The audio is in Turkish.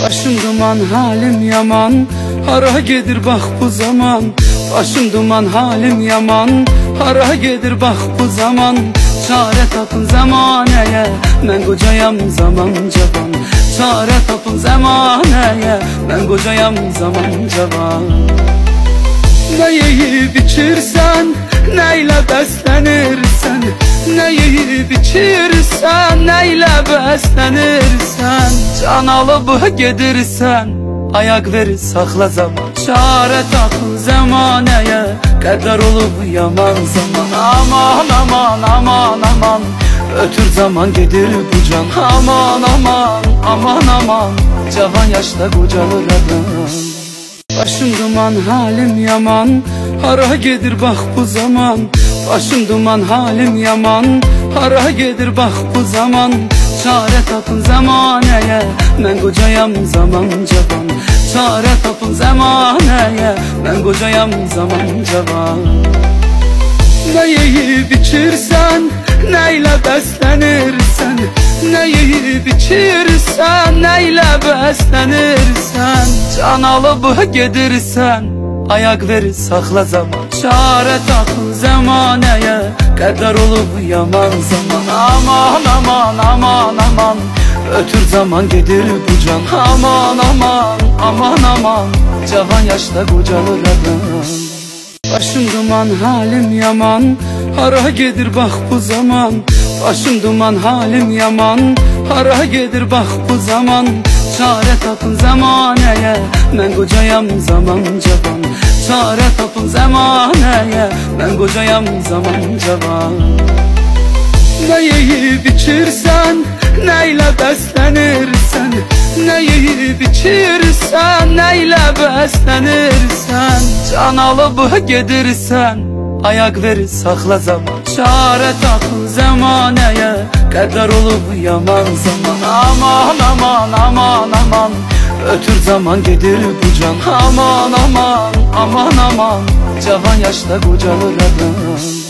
Başım duman, halim yaman, hara gedir bax bu zaman. Başım duman, halim yaman, hara gedir bax bu zaman. Çare tapın zamaneye, mən qocayam zaman cavan. Çare tapın zamaneye, mən qocayam zaman cavan. Ne yiyip içirsən, ne ilə bəslənirsən, ne yiyip içirsən, ne ilə bəslənirsən. Can alıb gedirsən, ayaq verir saxla zaman. Çare tapın zamaneye, qədər olub yaman zaman. Aman aman aman aman, ötür zaman gedir bu can. Aman aman aman aman, cavan yaşta qocalır adam. Başım duman, halim yaman, hara gedir bax bu zaman. Başım duman, halim yaman, hara gedir bax bu zaman. Çare tapın zamaneye, mən qocayam zaman cavan. Çare tapın zamaneye, mən qocayam zaman cavan. Ne yiyip içirsən, ne ilə bəslənirsən, ne yiyip içirsən, ne ilə bəslənirsən. Can alıb gedirsən, ayaq verir saxla zaman. Çare tapın zamaneye, qədər olub yaman zaman. Aman aman aman aman, ötür zaman gedir bu can. Aman aman aman aman, cavan yaşta qocalır adam. Başım duman, halim yaman, hara gedir bax bu zaman. Başım duman, halim yaman, hara gedir bax bu zaman. Çare tapın zamaneye, mən qocayam zaman cavan. Çare tapın zamaneye, mən qocayam zaman cavan. Ne yiyip içirsən, ne ilə bəslənirsən, ne yiyip içirsən, ne ilə bəslənirsən. Can alıb gedirsən, ayaq verir saxla zaman. Çare tapın zamaneye, qədər olub yaman zaman. Aman aman aman aman, ötür zaman gedir bu can. Aman aman aman aman, cavan yaşta qocalır adam.